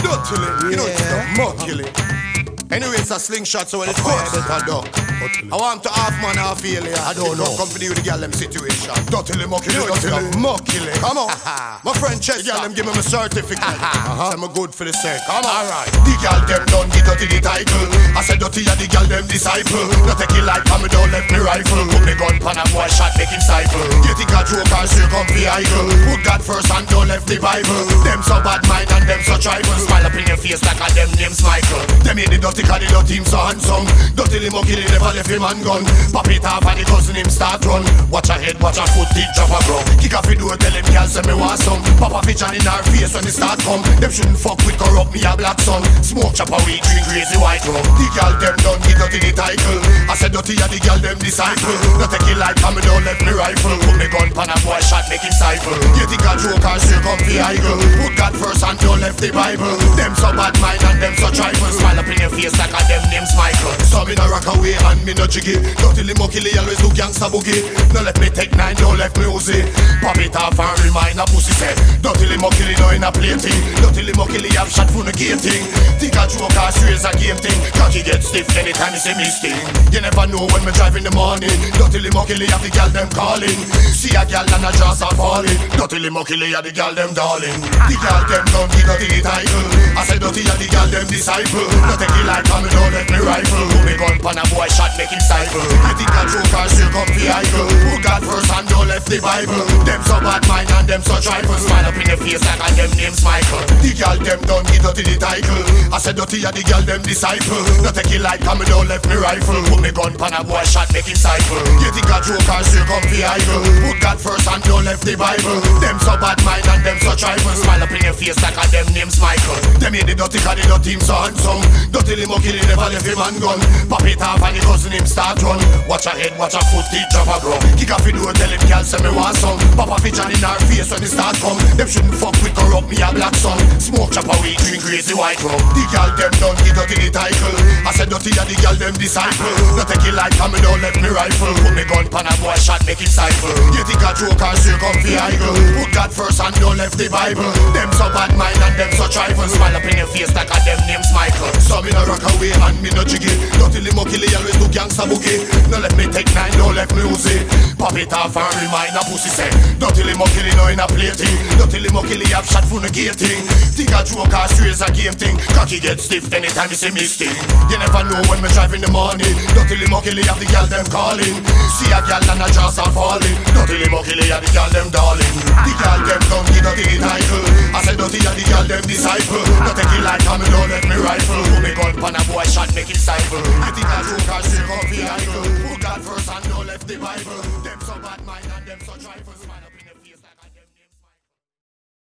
Dirtily, you know it's the muckily. Anyway, it's a slingshot, so when it's quiet, it's a duck. I want to half man, half failure. I don't know. Company with the girl, them situation. Dirtily, muckily, muckily. Come on. My friend Chester, the girl, them give me my certificate. So I'm good for the sake. Come on. Alright. The girl, them done get dirty the title. I said dirty, the girl, them disciple. Not take it like I'm don't left me rifle. Put me gun pan a boy shot, make him cycle. You think I joke or say come vehicle. Put God first and don't left the Bible. Them so bad mind and them so tribal. Smile up in your face like a them names Michael. Them made the dirty cause the dirty him so handsome. Dirty limo kill him never left him and gun. Pop it off and the cousin him start run. Watch a head, watch a foot, it drop a ground. Kick off the door, tell him girl say me want some. Pop a fish in her face when the start come. Them shouldn't fuck with corrupt me a black son. Smoke chop a weed, drink crazy white rum. The girl them done get dirty the title. I said dirty a the girl them disciple. Not take it like I'm don't left me rifle. Put me gun pan a boy shot, make him cycle. You think I joke or say come vehicle. Put God first and don't left the Bible. Them so bad mind and them so tribal. Smile up in your face like a them names Michael. So me no rock away and me no jiggy. Dirty limo killy always do gangsta boogie. No let me take 9, don't let me Uzi. Pop it off and remind a pussy say. Dirty limo killy no in a plating. Dirty limo killy have shot for the gating. Think a joke or serious a game thing. Cocky get stiff anytime you see me sting. You never know when me drive in the morning. Dirty limo killy have the girl them calling. See a girl and a jaws are falling. Dirty limo killy have the girl them darling. The girl them don't get dirty the title. I said dirty have the girl them disciple. Not take it like I'm don't let me rifle. Put me gun pan a boy shot make him cycle. You think a joke or still come vehicle. Put God first and don't left the Bible. Them so bad mind and them so tribal. Smile up in your face like a them names Michael. The girl them don't get dirty the title. I said dirty a the girl them disciple. Not take it like I'm don't left me rifle. Put me gun pan a boy shot make him cycle. You think a joke or still come vehicle. Put God first and don't left the Bible. Them so bad mind and them so tribal. Smile up in your face like a them names Michael. Them made the dirty cause the dirty him so handsome. Dirty limo killing never left him and gun. Pop it off and the cousin him start run. Watch a head, watch a foot, it drop a ground. Kick off the door, tell him girl say me want some. Pop a fish in her face when the start come. Them shouldn't fuck with corrupt me a black son. Smoke chop a weed, drink crazy white rum. The girl them done get dirty the title. I said dirty a the girl them disciple. Not take it like I'm don't left me rifle. Put me gun pan a boy shot make him cycle. You think a joke or still come vehicle. Put God first and don't left the Bible. Them so bad mind and them so trifle. Smile up in your face like a them names Michael. So me no rock away and me no jiggy. Dirty limo killy always do gangsta boogie. No let me take 9, don't let me Uzi. Pop it off and remind a pussy say. Dirty limo killy no in a plating. Dirty limo killy have shot for the gating. Think a joke or serious a game thing. Cocky get stiff anytime you see me sting. You never know when me drive in the morning. Dirty limo killy have the girl them calling. See a girl and a jaws are falling. Dirty limo killy have the girl them darling. The girl them don't get dirty the title. I said dirty have the girl them disciple. Not take it like I'm don't let me rifle. Put me gun pan a boy shot make him cycle. You think a joke or still come vehicle. Put God first and don't left the Bible. Them so bad mind and them so trifle.